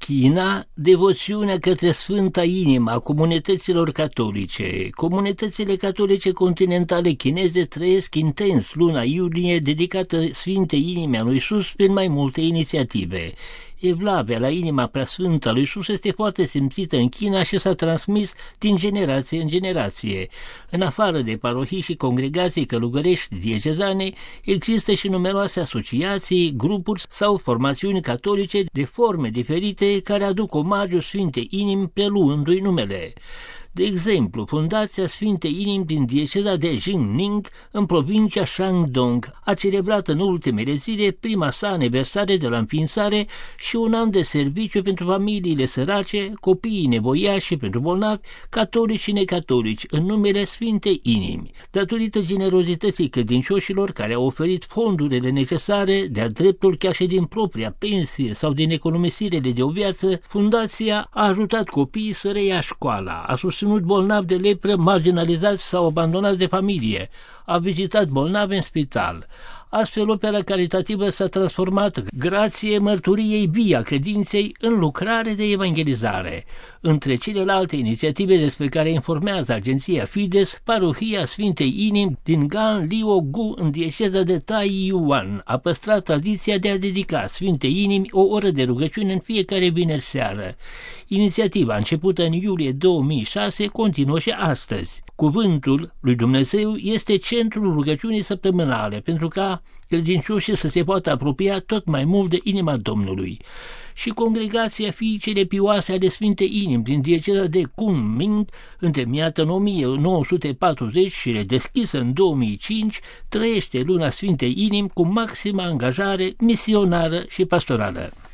China, devoțiunea către Sfânta Inimă a comunităților catolice. Comunitățile catolice continentale chineze trăiesc intens luna iulie dedicată Sfintei Inime a lui Iisus prin mai multe inițiative. Evlavia la inima preasfântă a lui Iisus este foarte simțită în China și s-a transmis din generație în generație. În afară de parohii și congregații călugărești diecezane, există și numeroase asociații, grupuri sau formațiuni catolice de forme diferite care aduc omagiu Sfintei Inimi preluându-i numele. De exemplu, Fundația Sfintei Inimi din dieceza de Jingning, în provincia Shandong, a celebrat în ultimele zile prima sa aniversare de la înființare și un an de serviciu pentru familiile sărace, copiii nevoiași și pentru bolnavi, catolici și necatolici, în numele Sfintei Inimi. Datorită generozității credincioșilor care au oferit fondurile necesare, de-a dreptul chiar și din propria pensie sau din economisirele de o viață, Fundația a ajutat copiii să reia școala, a susținut bolnavi de lepră marginalizați sau abandonați de familie, a vizitat bolnavi în spital. Astfel, opera caritativă s-a transformat, grație mărturiei vii a credinței, în lucrare de evangelizare. Între celelalte inițiative despre care informează agenția Fides, parohia Sfintei Inimi din Ganliu-gu, în dieceza de Taiyuan, a păstrat tradiția de a dedica Sfintei Inimi o oră de rugăciune în fiecare vineri seară. Inițiativa, începută în iulie 2006, continuă și astăzi. Cuvântul lui Dumnezeu este centrul rugăciunii săptămânale, pentru ca credincioșii să se poată apropia tot mai mult de inima Domnului. Și congregația Fiicele Pioase ale Sfintei Inimi din dieceza de Kunming, întemeiată în 1940 și redeschisă în 2005, trăiește luna Sfintei Inimi cu maximă angajare misionară și pastorală.